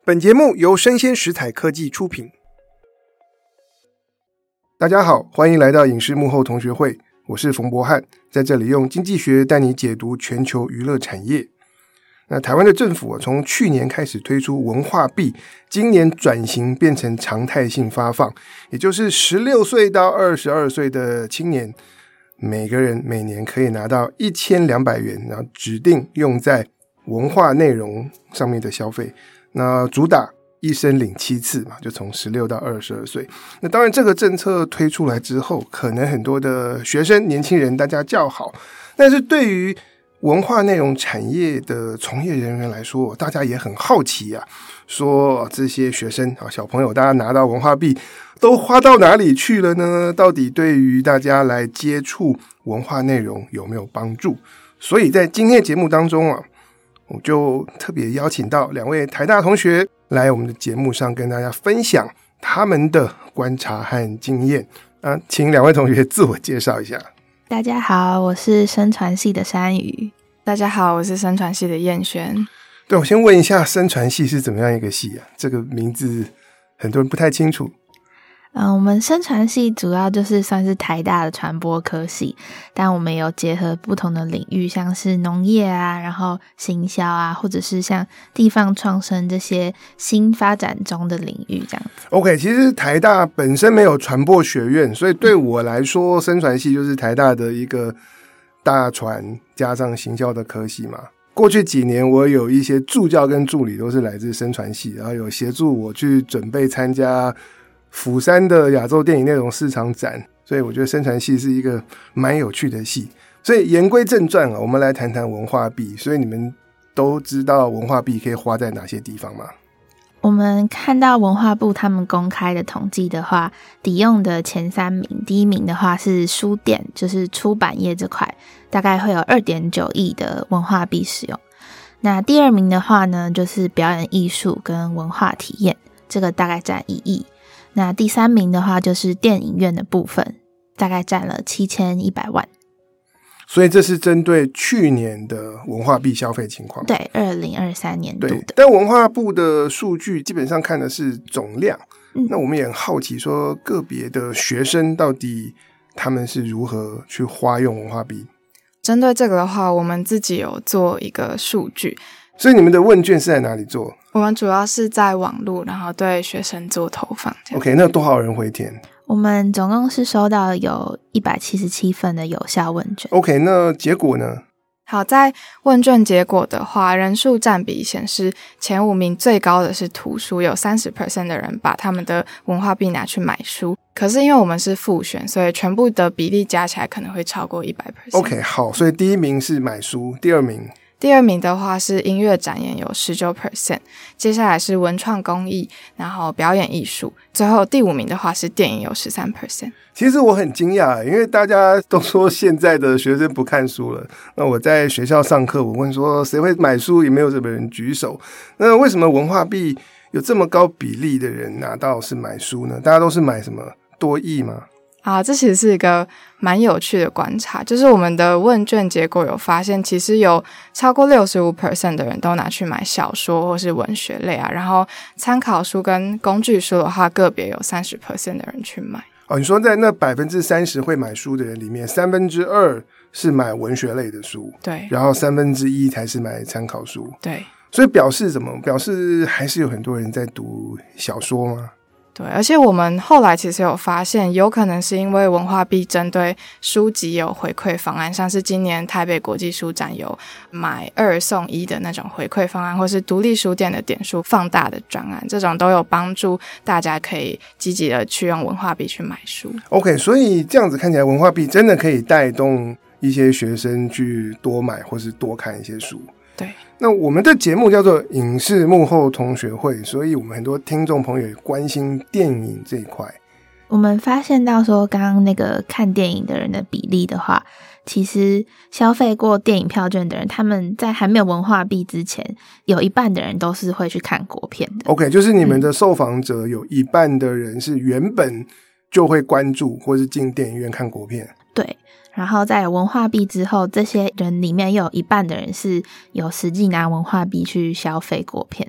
本节目由生鲜食材科技出品。大家好，欢迎来到影视幕后同学会，我是冯博翰，在这里用经济学带你解读全球娱乐产业。那台湾的政府从去年开始推出文化币，今年转型变成常态性发放，也就是16岁到22岁的青年，每个人每年可以拿到1200元，然后指定用在文化内容上面的消费。那主打一生领7次嘛，就从16到22岁。那当然这个政策推出来之后，可能很多的学生年轻人大家叫好，但是对于文化内容产业的从业人员来说，大家也很好奇啊，说这些学生小朋友大家拿到文化币都花到哪里去了呢？到底对于大家来接触文化内容有没有帮助？所以在今天的节目当中啊，我就特别邀请到2位台大同学来我们的节目上跟大家分享他们的观察和经验啊，请2位同学自我介绍一下。 大家好，我是声传系的山瑜。 大家好，我是声传系的燕璇。 对，我先问一下，声传系是怎么样一个系啊？这个名字很多人不太清楚。 我们声传系主要就是算是台大的传播科系，但我们有结合不同的领域，像是农业啊，然后行销啊，或者是像地方创生这些新发展中的领域这样子。 OK， 其实台大本身没有传播学院，所以对我来说，声传系就是台大的一个大传加上行销的科系嘛。过去几年，我有一些助教跟助理都是来自声传系，然后有协助我去准备参加釜山的亚洲电影内容市场展，所以我觉得声传系是一个蛮有趣的系。所以言归正传我们来谈谈文化币。所以你们都知道文化币可以花在哪些地方吗？ 我们看到文化部他们公开的统计的话，抵用的前3名，第1名的话是书店，就是出版业这块，大概会有 2.9 亿的文化币使用。那第2名的话呢，就是表演艺术跟文化体验，这个大概占1亿。那第3名的话就是电影院的部分，大概占了7100万。 所以这是针对去年的文化币消费情况。 对，2023年度的。 但文化部的数据基本上看的是总量。那我们也很好奇说个别的学生到底他们是如何去花用文化币。 针对这个的话，我们自己有做一个数据。 所以你们的问卷是在哪里做？ 我们主要是在网络，然后对学生做投放。 OK， 那多少人回填？ 我们总共是收到有177份的有效问卷。 OK， 那结果呢？ 好，在问卷结果的话，人数占比显示前5名最高的是图书，有 30% 的人把他们的文化币拿去买书。可是因为我们是复选，所以全部的比例加起来可能会超过 100%。 OK， 好，所以第1名是买书，第2名的话是音乐展演有 19%， 接下来是文创工艺，然后表演艺术，最后第5名的话是电影有 13%。 其实我很惊讶，因为大家都说现在的学生不看书了。那我在学校上课，我问说谁会买书，也没有什么人举手。那为什么文化币有这么高比例的人拿到是买书呢？大家都是买什么多益吗？ 这其实是一个蛮有趣的观察，就是我们的问卷结果有发现，其实有超过 65% 的人都拿去买小说或是文学类啊，然后参考书跟工具书的话，个别有 30% 的人去买。 你说在那 30% 会买书的人里面，2/3是买文学类的书， 对， 然后1/3才是买参考书， 对。 所以表示什么？表示还是有很多人在读小说吗？ 对，而且我们后来其实有发现，有可能是因为文化币针对书籍有回馈方案，像是今年台北国际书展有买2送1的那种回馈方案，或是独立书店的点数放大的专案，这种都有帮助大家可以积极的去用文化币去买书。 OK， 所以这样子看起来文化币真的可以带动一些学生去多买或是多看一些书。 对， 那我们的节目叫做影视幕后同学会，所以我们很多听众朋友也关心电影这一块。 我们发现到说刚刚那个看电影的人的比例的话，其实消费过电影票券的人，他们在还没有文化币之前，有一半的人都是会去看国片的。 OK， 就是你们的受访者有一半的人是原本就会关注或是进电影院看国片。 对，然后在有文化币之后，这些人里面又有一半的人是有实际拿文化币去消费国片的。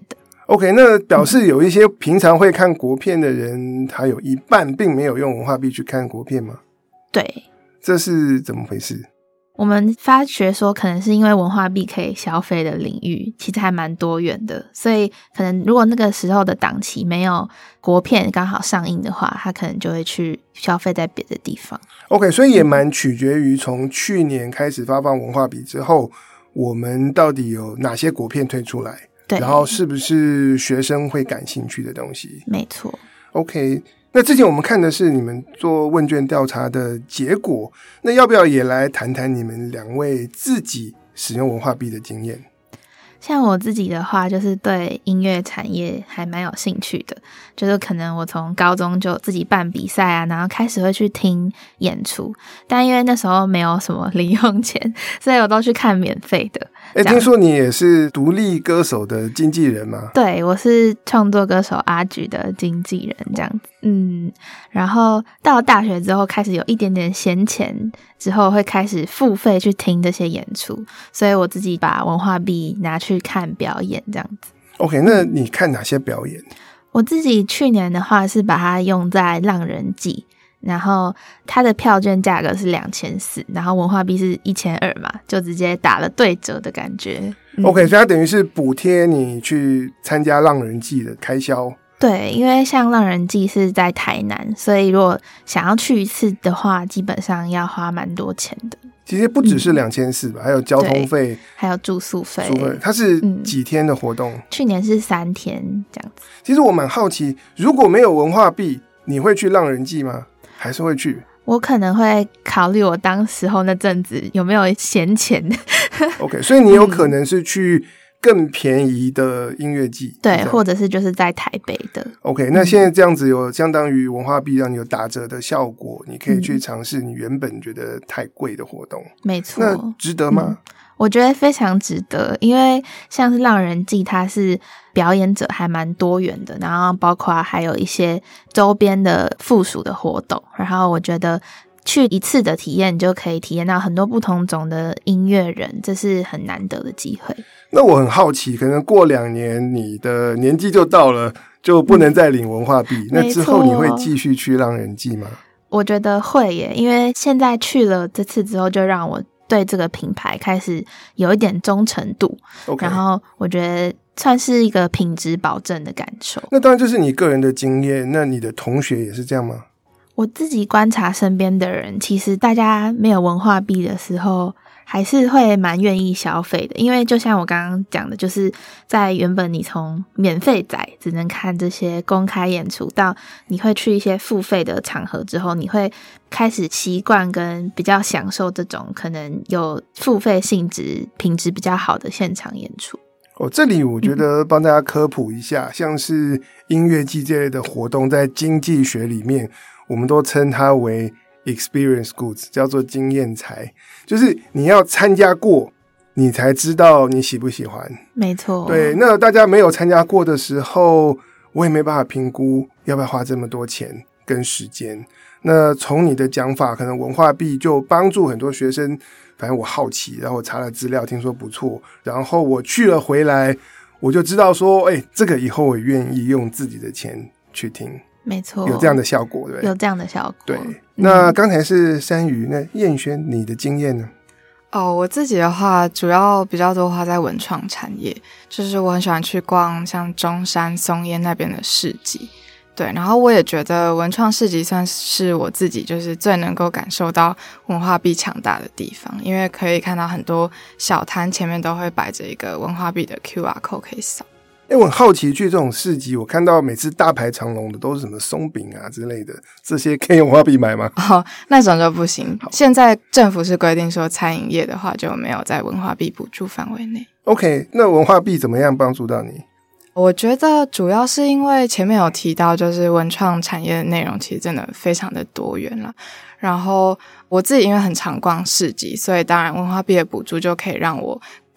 OK， 那表示有一些平常会看国片的人，他有一半并没有用文化币去看国片吗？ 对， 这是怎么回事？ 我们发觉说可能是因为文化币可以消费的领域其实还蛮多元的，所以可能如果那个时候的档期没有国片刚好上映的话，他可能就会去消费在别的地方。 OK， 所以也蛮取决于从去年开始发放文化币之后，我们到底有哪些国片推出来， 对， 然后是不是学生会感兴趣的东西。 没错。 OK， 那之前我们看的是你们做问卷调查的结果，那要不要也来谈谈你们两位自己使用文化币的经验？ 像我自己的话，就是对音乐产业还蛮有兴趣的，就是可能我从高中就自己办比赛啊，然后开始会去听演出，但因为那时候没有什么零用钱，所以我都去看免费的。 听说你也是独立歌手的经纪人吗？ 对，我是创作歌手阿菊的经纪人这样子。然后到了大学之后开始有一点点闲钱之后，会开始付费去听这些演出，所以我自己把文化币拿去看表演这样子。 OK， 那你看哪些表演？ 我自己去年的话是把它用在浪人祭，然后它的票券价格是2400，然后文化币是1200嘛，就直接打了对折的感觉。 OK， 所以它等于是补贴你去参加浪人祭的开销。 对，因为像浪人祭是在台南，所以如果想要去一次的话，基本上要花蛮多钱的。 其实不只是2400吧，还有交通费， 还有住宿费。 它是几天的活动？ 去年是3天这样子。 其实我蛮好奇，如果没有文化币，你会去浪人祭吗？还是会去？ 我可能会考虑我当时候那阵子有没有闲钱。 OK， 所以你有可能是去更便宜的音乐季， 对，或者是就是在台北的。 OK， 那现在这样子有相当于文化币让你有打折的效果，你可以去尝试你原本觉得太贵的活动。 没错。 那值得吗？ 我觉得非常值得，因为像是浪人祭它是表演者还蛮多元的，然后包括还有一些周边的附属的活动，然后我觉得去一次的体验你就可以体验到很多不同种的音乐人，这是很难得的机会。 那我很好奇，可能过2年你的年纪就到了，就不能再领文化币，那之后你会继续去浪人祭吗？ 我觉得会耶，因为现在去了这次之后，就让我对这个品牌开始有一点忠诚度。 Okay， 然后我觉得算是一个品质保证的感受。 那当然就是你个人的经验，那你的同学也是这样吗？ 我自己观察身边的人，其实大家没有文化币的时候还是会蛮愿意消费的，因为就像我刚刚讲的，就是在原本你从免费仔只能看这些公开演出，到你会去一些付费的场合之后，你会开始习惯跟比较享受这种可能有付费性质品质比较好的现场演出。 这里我觉得帮大家科普一下，像是音乐季这类的活动，在经济学里面我们都称它为 experience goods， 叫做经验财，就是你要参加过你才知道你喜不喜欢。 没错。 对，那大家没有参加过的时候，我也没办法评估要不要花这么多钱跟时间。那从你的讲法，可能文化币就帮助很多学生，反正我好奇，然后我查了资料，听说不错，然后我去了回来，我就知道说，这个以后我愿意用自己的钱去听。 没错， 有这样的效果，对不对？ 有这样的效果。 对，那刚才是山瑜，那燕轩你的经验呢？ 我自己的话，主要比较多花在文创产业，就是我很喜欢去逛像中山、松烟那边的市集。对，然后我也觉得文创市集算是我自己就是最能够感受到文化币强大的地方，因为可以看到很多小摊前面都会摆着一个文化币的 QR code 可以扫。 我很好奇，去这种市集，我看到每次大排长龙的都是什么松饼啊之类的，这些可以用文化币买吗？ 那种就不行。现在政府是规定说，餐饮业的话就没有在文化币补助范围内。 OK， 那文化币怎么样帮助到你？ 我觉得主要是因为前面有提到，就是文创产业的内容其实真的非常的多元啦。然后我自己因为很常逛市集，所以当然文化币的补助就可以让我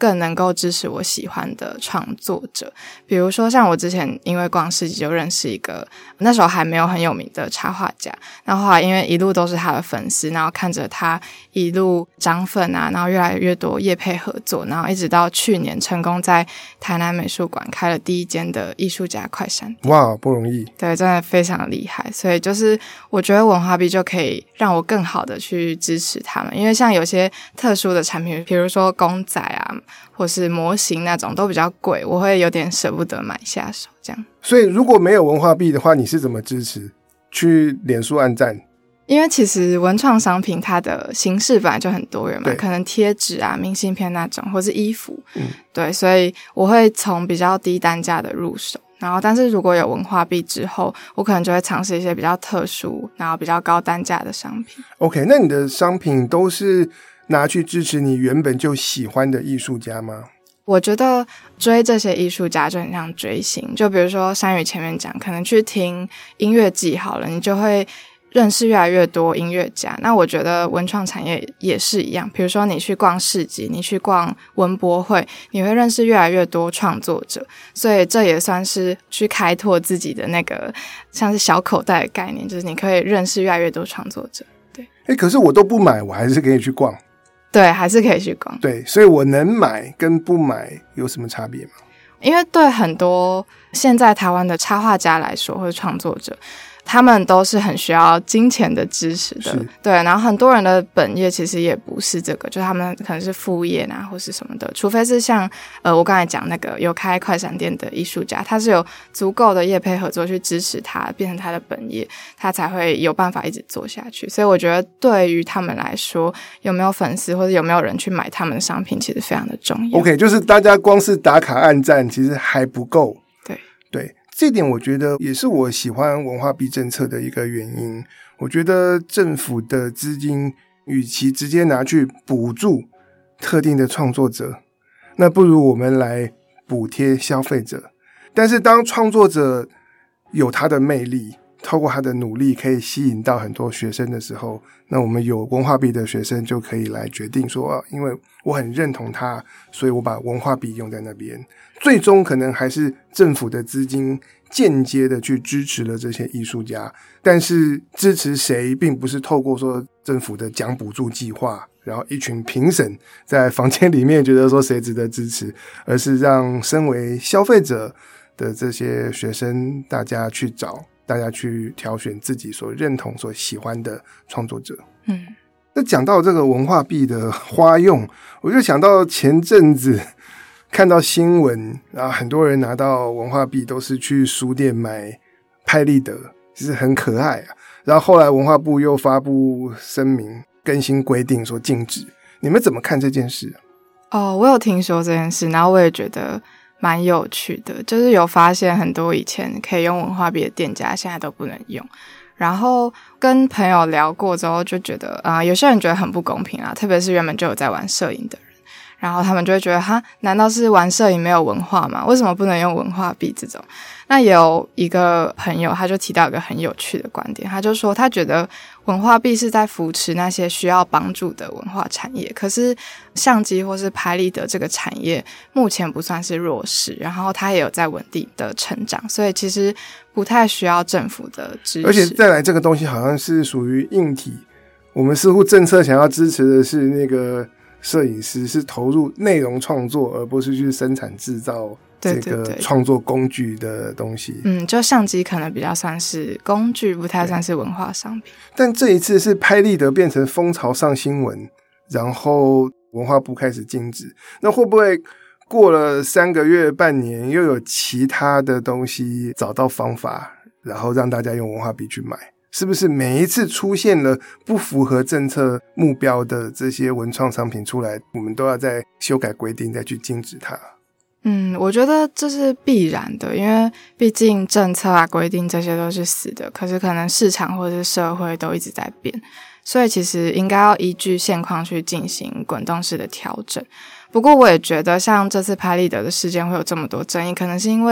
更能够支持我喜欢的创作者。比如说像我之前因为逛市集就认识一个那时候还没有很有名的插画家，然后后来因为一路都是他的粉丝，然后看着他一路涨粉啊，然后越来越多业配合作，然后一直到去年成功在台南美术馆开了第一间的艺术家快闪店。 哇，不容易。 对，真的非常厉害。所以就是我觉得文化币就可以让我更好的去支持他们，因为像有些特殊的产品，比如说公仔啊或是模型那种都比较贵，我会有点舍不得买下手这样。 所以如果没有文化币的话，你是怎么支持？去脸书按赞？ 因为其实文创商品它的形式本来就很多元嘛，可能贴纸啊、明信片那种，或是衣服，对，所以我会从比较低单价的入手，然后但是如果有文化币之后，我可能就会尝试一些比较特殊然后比较高单价的商品。 OK， 那你的商品都是拿去支持你原本就喜欢的艺术家吗？ 我觉得追这些艺术家就很像追星，就比如说山宇前面讲，可能去听音乐季好了，你就会认识越来越多音乐家。那我觉得文创产业也是一样，比如说你去逛市集，你去逛文博会，你会认识越来越多创作者，所以这也算是去开拓自己的那个像是小口袋的概念，就是你可以认识越来越多创作者。对， 可是我都不买，我还是可以去逛。 对，还是可以去逛。 对，所以我能买跟不买有什么差别吗？ 因为对很多现在台湾的插画家来说，或者创作者，他们都是很需要金钱的支持的。对，然后很多人的本业其实也不是这个，就他们可能是副业啊或是什么的，除非是像我刚才讲那个有开快闪店的艺术家，他是有足够的业配合作去支持他变成他的本业，他才会有办法一直做下去。所以我觉得对于他们来说，有没有粉丝或者有没有人去买他们的商品其实非常的重要。 OK， 就是大家光是打卡按赞其实还不够。对，这点我觉得也是我喜欢文化币政策的一个原因。我觉得政府的资金与其直接拿去补助特定的创作者，那不如我们来补贴消费者。但是当创作者有他的魅力，透过他的努力可以吸引到很多学生的时候，那我们有文化币的学生就可以来决定说，因为我很认同他，所以我把文化币用在那边。最终可能还是政府的资金间接的去支持了这些艺术家，但是支持谁并不是透过说政府的奖补助计划，然后一群评审在房间里面觉得说谁值得支持，而是让身为消费者的这些学生大家去挑选自己所认同所喜欢的创作者。那讲到这个文化币的花用，我就想到前阵子看到新闻，然后很多人拿到文化币都是去书店买拍立得，其实很可爱啊。然后后来文化部又发布声明更新规定说禁止，你们怎么看这件事啊？ 我有听说这件事，然后我也觉得蛮有趣的，就是有发现很多以前可以用文化币的店家现在都不能用。然后跟朋友聊过之后就觉得有些人觉得很不公平啊，特别是原本就有在玩摄影的人，然后他们就会觉得难道是玩摄影没有文化吗？为什么不能用文化币这种？那也有一个朋友他就提到一个很有趣的观点，他就说他觉得文化币是在扶持那些需要帮助的文化产业，可是相机或是拍立得这个产业目前不算是弱势，然后它也有在稳定的成长，所以其实不太需要政府的支持。 而且再来这个东西好像是属于硬体，我们似乎政策想要支持的是那个摄影师是投入内容创作，而不是去生产制造这个创作工具的东西。 就相机可能比较算是工具，不太算是文化商品。 但这一次是拍立得变成风潮上新闻，然后文化部开始禁止，那会不会过了3个月半年又有其他的东西找到方法，然后让大家用文化币去买？是不是每一次出现了不符合政策目标的这些文创商品出来，我们都要再修改规定再去禁止它？ 我觉得这是必然的，因为毕竟政策啊规定这些都是死的，可是可能市场或者是社会都一直在变，所以其实应该要依据现况去进行滚动式的调整。不过我也觉得像这次拍立得的事件会有这么多争议，可能是因为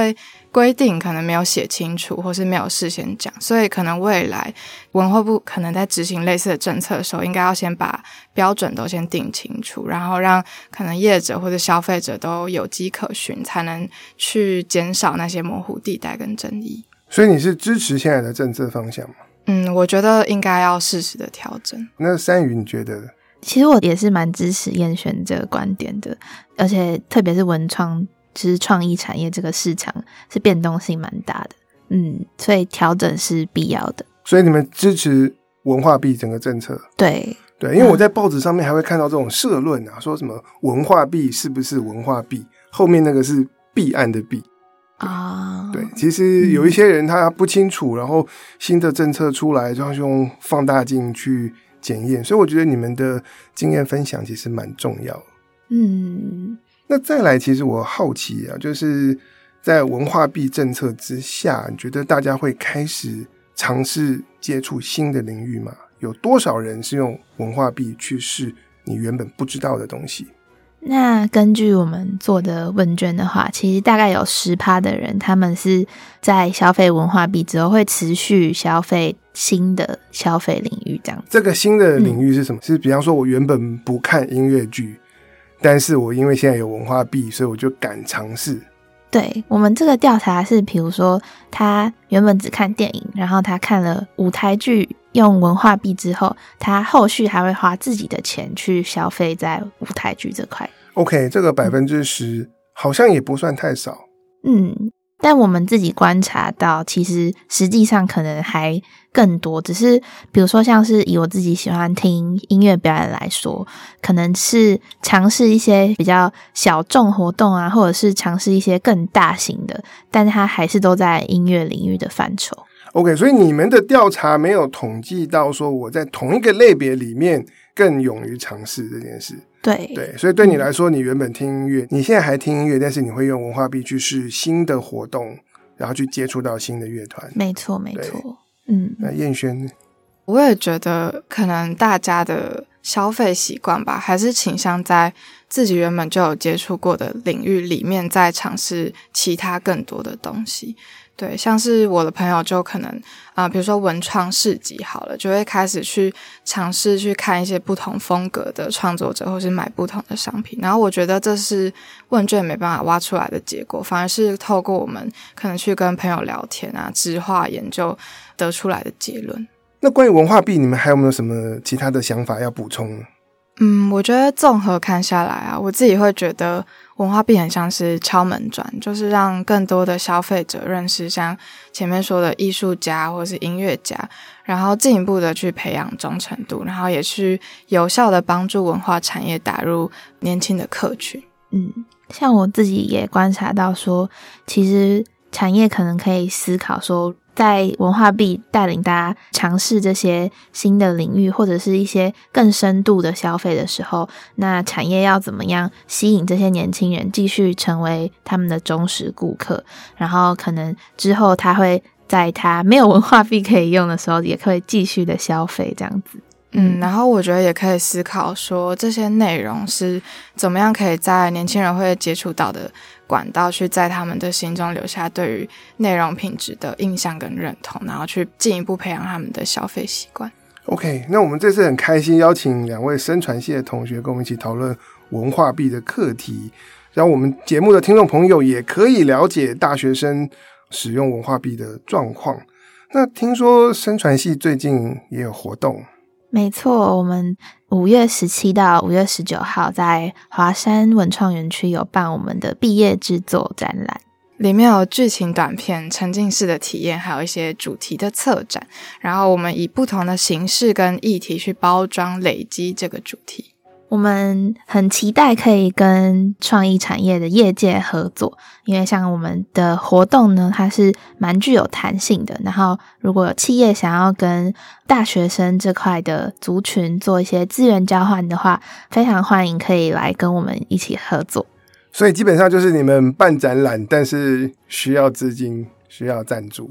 规定可能没有写清楚，或是没有事先讲，所以可能未来文化部可能在执行类似的政策的时候，应该要先把标准都先定清楚，然后让可能业者或者消费者都有迹可循，才能去减少那些模糊地带跟争议。 所以你是支持现在的政策方向吗？ 我觉得应该要适时的调整。 那山瑜你觉得？ 其实我也是蛮支持燕璇这个观点的，而且特别是文创，就是创意产业这个市场是变动性蛮大的，所以调整是必要的。 所以你们支持文化币整个政策？ 对， 因为我在报纸上面还会看到这种社论啊，说什么文化币是不是文化币，后面那个是弊案的弊啊。对，其实有一些人他不清楚，然后新的政策出来就要用放大镜去检验，所以我觉得你们的经验分享其实蛮重要的。那再来，其实我好奇啊，就是在文化币政策之下，你觉得大家会开始尝试接触新的领域吗？有多少人是用文化币去试你原本不知道的东西？ 那根据我们做的问卷的话，其实大概有 10% 的人，他们是在消费文化币之后会持续消费新的消费领域这样子。 这个新的领域是什么？是比方说我原本不看音乐剧，但是我因为现在有文化币，所以我就敢尝试。 对，我们这个调查是比如说他原本只看电影，然后他看了舞台剧用文化币之后，他后续还会花自己的钱去消费在舞台剧这块。 OK， 这个 10% 好像也不算太少。 但我们自己观察到，其实实际上可能还更多，只是比如说像是以我自己喜欢听音乐表演来说，可能是尝试一些比较小众活动啊，或者是尝试一些更大型的，但它还是都在音乐领域的范畴。 OK， 所以你们的调查没有统计到说我在同一个类别里面更勇于尝试这件事。 对， 所以对你来说，你原本听音乐，你现在还听音乐，但是你会用文化币去试新的活动，然后去接触到新的乐团。 没错。 那燕璇， 我也觉得可能大家的消费习惯吧，还是倾向在自己原本就有接触过的领域里面，再尝试其他更多的东西。对，像是我的朋友就可能比如说文创市集好了，就会开始去尝试去看一些不同风格的创作者，或是买不同的商品。然后我觉得这是问卷没办法挖出来的结果，反而是透过我们可能去跟朋友聊天啊、质化研究得出来的结论。 那关于文化币，你们还有没有什么其他的想法要补充呢？ 我觉得综合看下来啊，我自己会觉得文化币很像是敲门砖，就是让更多的消费者认识像前面说的艺术家或是音乐家，然后进一步的去培养忠诚度，然后也去有效的帮助文化产业打入年轻的客群。 像我自己也观察到说，其实产业可能可以思考说，在文化币带领大家尝试这些新的领域，或者是一些更深度的消费的时候，那产业要怎么样吸引这些年轻人继续成为他们的忠实顾客，然后可能之后他会在他没有文化币可以用的时候，也可以继续的消费这样子。 然后我觉得也可以思考说，这些内容是怎么样可以在年轻人会接触到的管道，去在他们的心中留下对于内容品质的印象跟认同，然后去进一步培养他们的消费习惯。 OK， 那我们这次很开心邀请2位声传系的同学跟我们一起讨论文化币的课题，让我们节目的听众朋友也可以了解大学生使用文化币的状况。那听说声传系最近也有活动。 没错，我们5月17到5月19号在华山文创园区有办我们的毕业制作展览， 里面有剧情短片、沉浸式的体验，还有一些主题的策展，然后我们以不同的形式跟议题去包装累积这个主题。 我们很期待可以跟创意产业的业界合作，因为像我们的活动呢，它是蛮具有弹性的，然后如果有企业想要跟大学生这块的族群做一些资源交换的话，非常欢迎可以来跟我们一起合作。 所以基本上就是你们办展览，但是需要资金，需要赞助。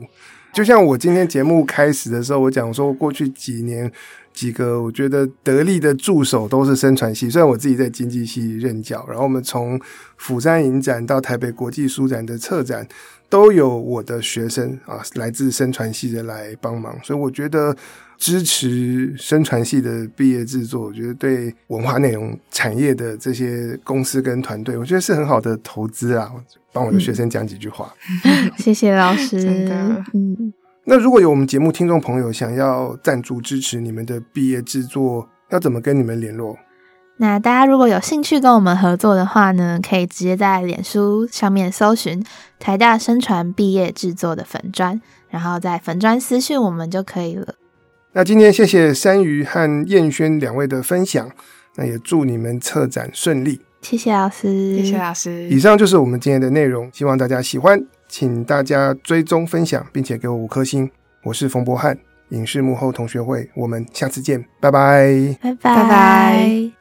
就像我今天节目开始的时候，我讲说过去几年几个我觉得得力的助手都是声传系，虽然我自己在经济系任教，然后我们从釜山影展到台北国际书展的策展都有我的学生来自声传系的来帮忙，所以我觉得支持声传系的毕业制作，我觉得对文化内容产业的这些公司跟团队，我觉得是很好的投资啊。帮我的学生讲几句话。 谢谢老师。 真的。 那如果有我们节目听众朋友想要赞助支持你们的毕业制作，要怎么跟你们联络？ 那大家如果有兴趣跟我们合作的话呢，可以直接在脸书上面搜寻台大声传毕业制作的粉专，然后在粉专私讯我们就可以了。 那今天谢谢山瑜和燕轩两位的分享，那也祝你们策展顺利。 谢谢老师。 谢谢老师。 以上就是我们今天的内容，希望大家喜欢，请大家追踪分享并且给我5颗星。我是冯博翰，影视幕后同学会，我们下次见，拜拜。 拜拜。 拜拜。